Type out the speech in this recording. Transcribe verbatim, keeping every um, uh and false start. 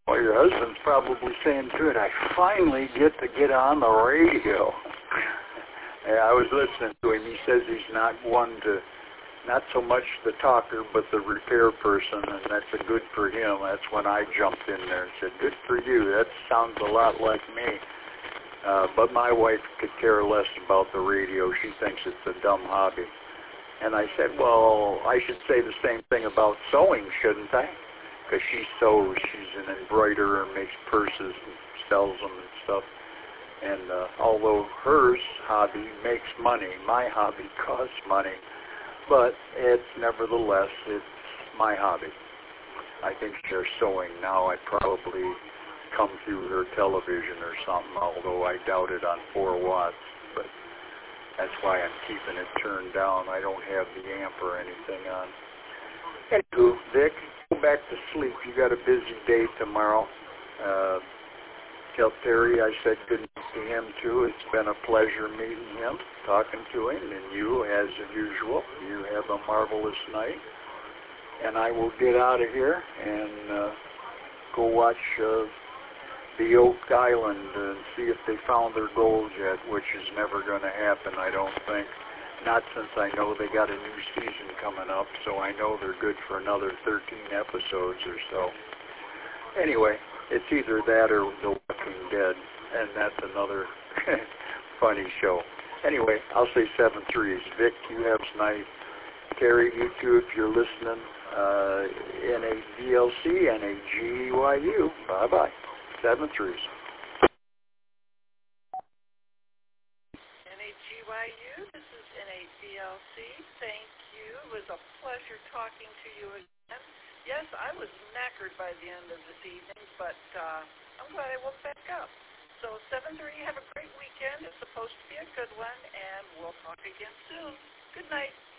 Well, your husband's probably saying, good, I finally get to get on the radio. Yeah, I was listening to him. He says he's not one to, not so much the talker, but the repair person, and that's a good for him. That's when I jumped in there and said, good for you. That sounds a lot like me. Uh, but my wife could care less about the radio. She thinks it's a dumb hobby. And I said, well, I should say the same thing about sewing, shouldn't I? Because she sews. She's an embroiderer, makes purses and sells them and stuff. And uh, although hers hobby makes money, my hobby costs money. But it's nevertheless, it's my hobby. I think she's sewing now. I'd probably come through her television or something, although I doubt it on four watts. But that's why I'm keeping it turned down. I don't have the amp or anything on. Anywho, Vic, go back to sleep. You got a busy day tomorrow. Uh, tell Terry I said good night to him, too. It's been a pleasure meeting him, talking to him, and you, as usual, you have a marvelous night. And I will get out of here and uh, go watch uh, the Oak Island and see if they found their gold yet, which is never going to happen, I don't think. Not since I know they got a new season coming up, so I know they're good for another thirteen episodes or so. Anyway, it's either that or The Walking Dead, and that's another funny show. Anyway, I'll say seven threes. Vic, you have night. Terry, you too, if you're listening. Uh, N A D L C, N A G Y U. Bye-bye. Seven threes. N A G Y U, this is N A D L C. Thank you. It was a pleasure talking to you again. Yes, I was knackered by the end of this evening, but uh, I'm glad I woke back up. So seven three, have a great weekend. It's supposed to be a good one, and we'll talk again soon. Good night.